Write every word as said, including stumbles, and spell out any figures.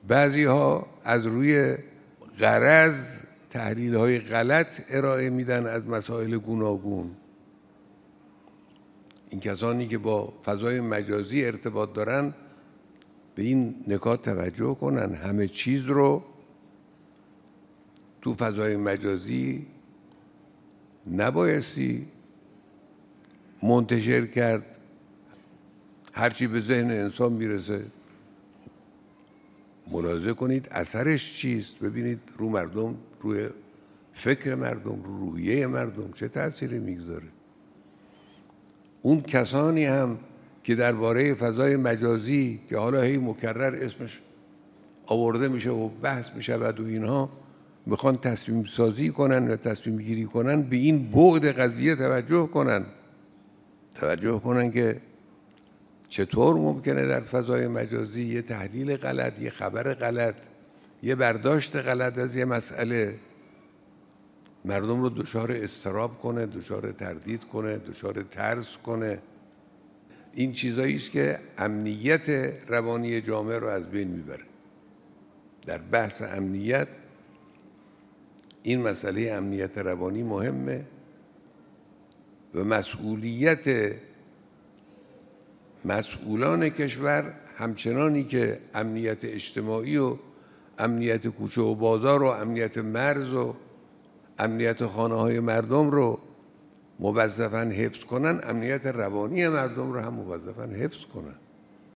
بعضی ها از روی غرض تحلیل های غلط ارائه میدن از مسائل گوناگون. این کسانی که با فضای مجازی ارتباط دارن به این نکات توجه کنن. همه چیز رو تو فضای مجازی نبایستی منتشر کرد. هرچی به ذهن انسان میرسه ملاحظه کنید اثرش چیست، ببینید رو مردم، روی فکر مردم، رو روحیه مردم چه تأثیری میگذاره. اون کسانی هم که درباره فضای مجازی که حالا هی مکرر اسمش آورده میشه و بحث میشه و اینها میخوان تصمیم سازی کنن و تصمیم گیری کنن، به این بعد قضیه توجه کنن توجه کنن که چطور ممکنه در فضای مجازی یه تحلیل غلط، یه خبر غلط، یه برداشت غلط از یه مسئله مردم رو دچار اضطراب کنه، دچار تردید کنه، دچار ترس کنه. این چیزایی است که امنیت روانی جامعه رو از بین میبره. در بحث امنیت این مسئله امنیت روانی مهمه و مسئولیت مسئولان کشور همچنانی که امنیت اجتماعی و امنیت کوچه و بازار و امنیت مرز و امنیت خانه های مردم رو موظفن حفظ کنن، امنیت روانی مردم رو هم موظفن حفظ کنن.